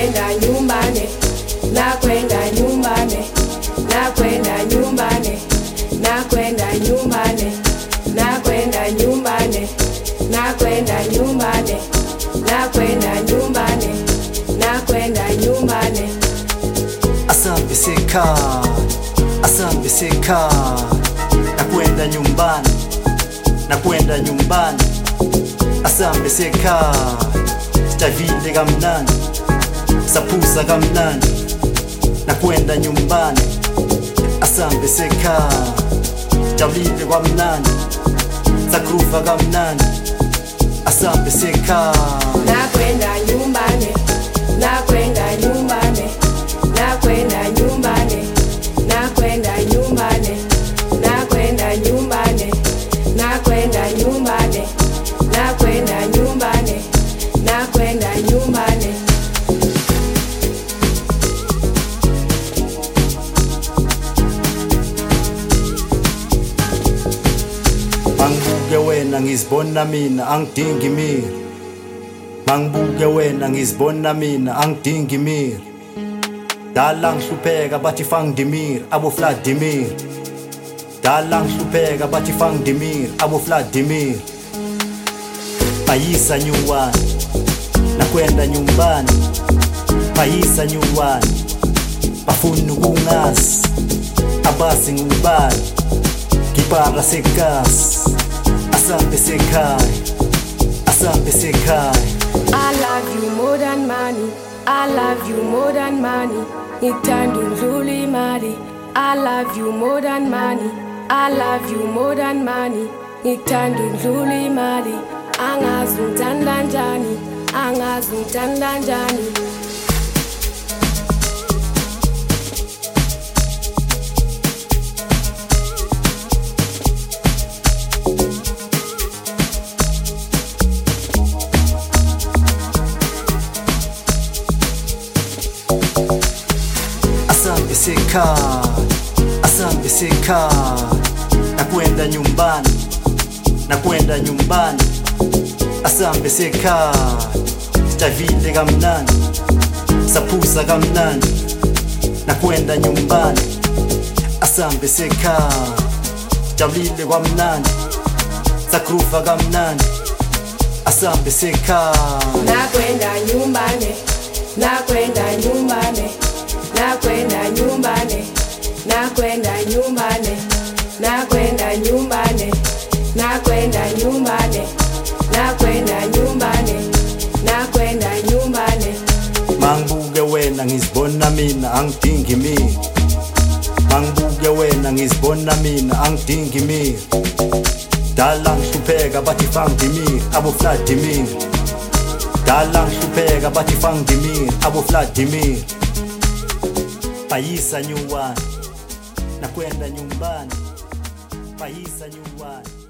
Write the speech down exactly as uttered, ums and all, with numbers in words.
nakwenda nyumbani, nakwenda nyumbani, nakwenda nyumbani, nakwenda nyumbani, nakwenda nyumbani, nakwenda nyumbani, nakwenda nyumbani, nakwenda nyumbani. Asante serikali, asante serikali, nakwenda nyumbani, nakwenda nyumbani. Asante serikali, sitavile kamnandi, sapusa kamnandi, nakwenda nyumbani. Asante serikali, sitavile kamnandi, sakrufa kamnandi. Asante serikali, nakwenda nyumbani, nakwenda nyumbani, nakwenda nyumbani, nakwenda nyumbani, nakwenda nyumbani, nakwenda nyumbani, nakwenda nyumbani, nakwenda nyumbani. Mangibuke wena ngizibona mina angidingi miri, mangibuke wena ngizibona mina angidingi miri. Dala ngihlupheka bathi fangidimir abo Vladimir, dala ngihlupheka bathi fangidimir abo Vladimir. Payisa nyumbani, nakwenda nyumbani, payisa nyumbani, bafuna ukungazi abasi ngubani, kipara sekasi. Asante serikali, asante serikali. I love you more than money, I love you more than money. Ngithandundlula imali. I love you more than money, I love you more than money. Ngithandundlula imali. Angazi ngithanda njani, angazi ngithanda njani. Asante serikali, asante serikali, nakwenda nyumbani, nakwenda nyumbani. Asante serikali, sitavile kamnandi, sapusa kamnandi, nakwenda nyumbani. Asante serikali, sitavile kamnandi, sakrufa kamnandi. Asante serikali, nakwenda nyumbani, nakwenda nyumbani, nakwenda nyumbani, nakwenda nyumbani, nakwenda nyumbani, nakwenda nyumbani, nakwenda nyumbani, nakwenda nyumbani. mangibuke wena ngizibona mina angidingi miri, mangibuke wena ngizibona mina angidingi miri. Dala ngihlupheka bathi fangidimir abo Vladimir, dala ngihlupheka bathi fangidimir abo Vladimir. Payisa nyumbani, nakwenda nyumbani, payisa nyumbani.